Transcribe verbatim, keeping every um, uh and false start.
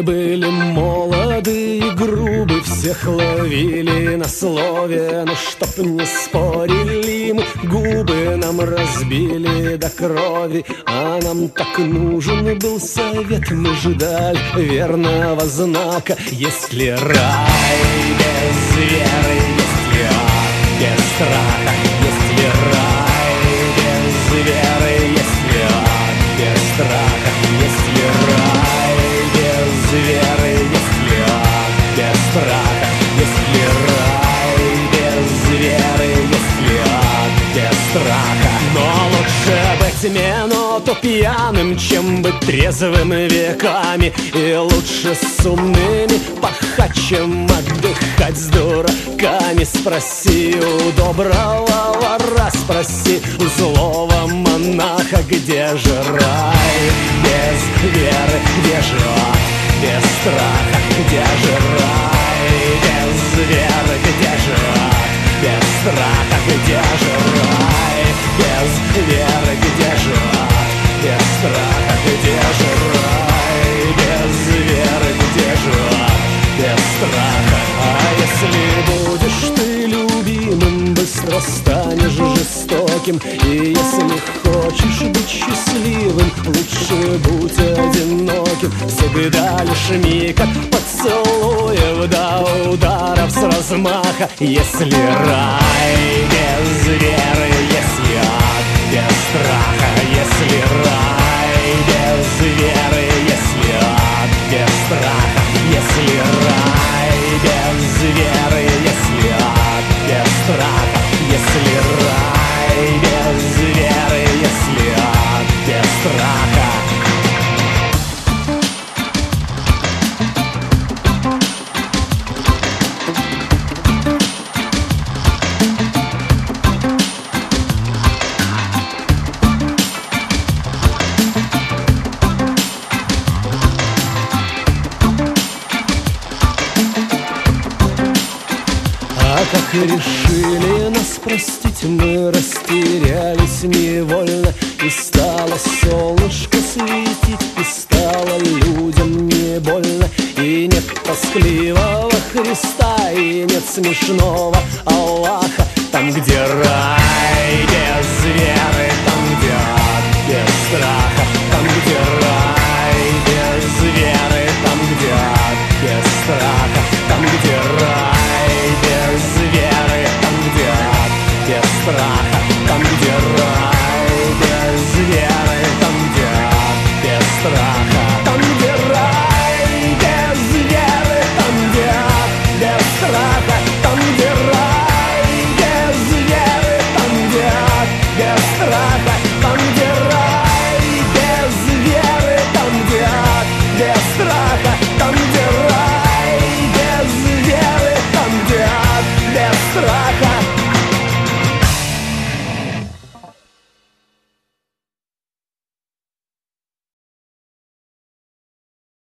были молоды и грубы, всех ловили на слове, но чтоб не спорили мы, губы нам разбили до крови. А нам так нужен был совет, мы ждали верного знака. Если рай без веры, если ад без страха, если рай без веры, если ад без страха, если рай без веры, если ад без страха, если рай без веры, если ад без страха. Но лучше быть минуту пьяным, чем быть трезвым веками, и лучше с умными пахать, чем отдыхать с дураками. Спроси у доброго вора, спроси у злого монаха, где же рай без веры, где же ад без страха, где же рай без веры, где же ад без страха, где же рай без веры, где же ад без страха, где же рай без веры, где же ад без страха. А если будешь ты любимым, быстро станешь жестоким. И если хочешь быть счастливым, лучше будь одиноким. Всегда лишь миг от поцелуев до ударов с размаха. Если рай без веры, если ад без страха, если рай без веры, если ад без страха, если рай без веры, если ад без страха, если рай без веры, если ад без страха. Как решили нас простить, мы растерялись невольно. И стало солнышко светить, и стало людям не больно. И нет тоскливого Христа, и нет смешного Аллаха там, где рай